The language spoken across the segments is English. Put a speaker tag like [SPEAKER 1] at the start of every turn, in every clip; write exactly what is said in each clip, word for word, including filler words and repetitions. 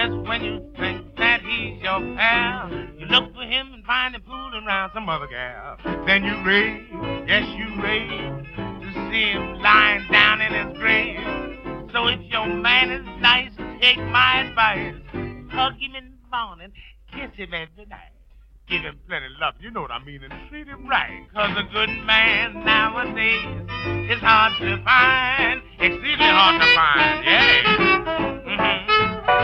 [SPEAKER 1] Just when you think that he's your pal, you look for him and find him fooling around some other gal. Then you rave, yes you rave, to see him lying down in his grave. So if your man is nice, take my advice. Hug him in the morning, kiss him every night. Give him plenty of love, you know what I mean, and treat him right. Cause a good man nowadays is hard to find, exceedingly hard to find, yeah. Mm-hmm.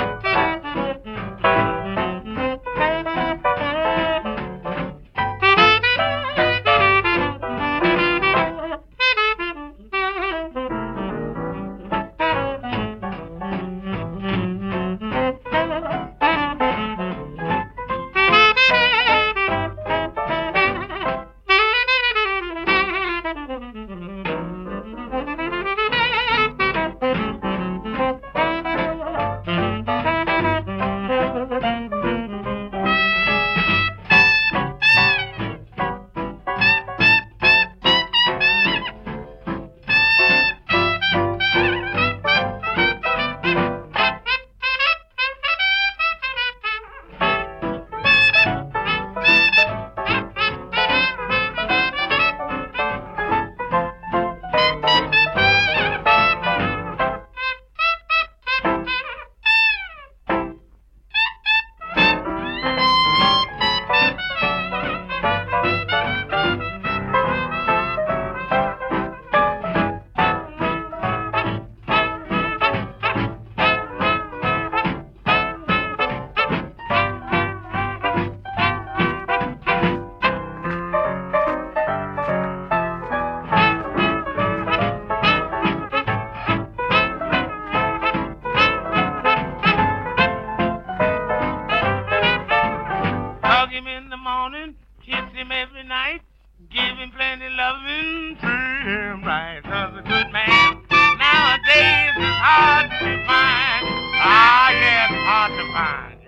[SPEAKER 1] Hug him in the morning, kiss him every night, give him plenty loving, treat him right. Cause a good man nowadays is hard to find. Ah, yeah, it's hard to find.